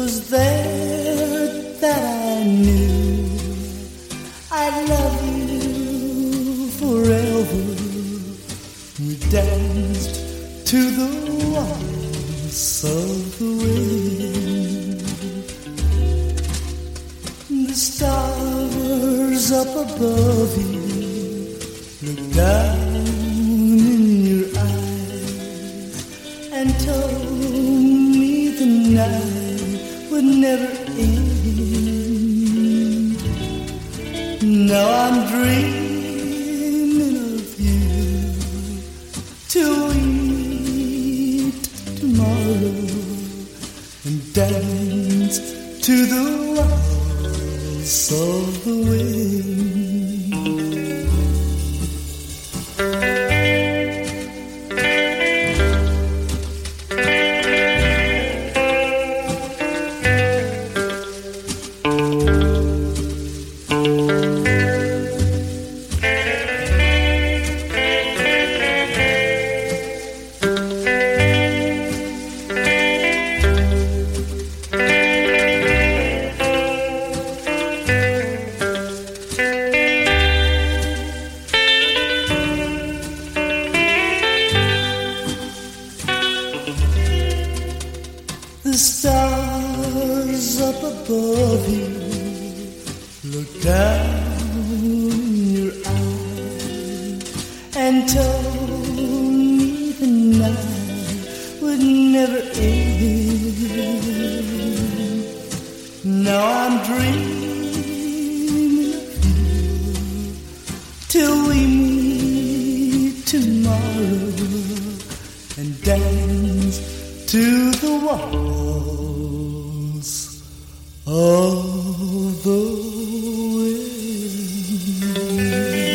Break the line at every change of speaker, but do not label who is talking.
was there that I knew I'd love you forever. We danced to the waltz of the wind. The stars up above you looked down in your eyes and told me the night would never end. Now I'm dreaming of you till we meet tomorrow and dance to the waltz of the wind. The stars up above you look down in your eyes and told me the night would never end. Now I'm dreaming of you till we meet tomorrow and dance to the waltz of the wind.